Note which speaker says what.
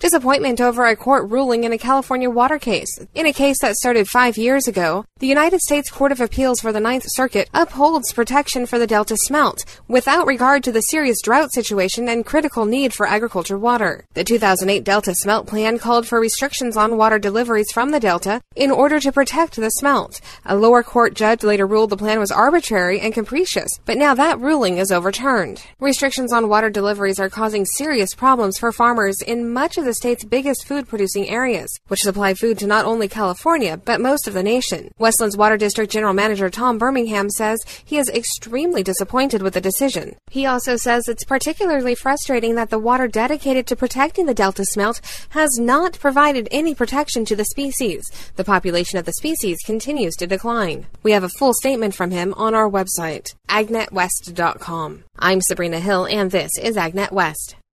Speaker 1: Disappointment over a court ruling in a California water case. In a case that started 5 years ago, the United States Court of Appeals for the Ninth Circuit upholds protection for the Delta smelt, without regard to the serious drought situation and critical need for agriculture water. The 2008 Delta smelt plan called for restrictions on water deliveries from the Delta in order to protect the smelt. A lower court judge later ruled the plan was arbitrary and capricious, but now that ruling is overturned. Restrictions on water deliveries are causing serious problems for farmers in much of the state's biggest food-producing areas, which supply food to not only California, but most of the nation. Westland's Water District General Manager Tom Birmingham says he is extremely disappointed with the decision. He also says it's particularly frustrating that the water dedicated to protecting the Delta smelt has not provided any protection to the species. The population of the species continues to decline. We have a full statement from him on our website, agnetwest.com. I'm Sabrina Hill, and this is Agnet West.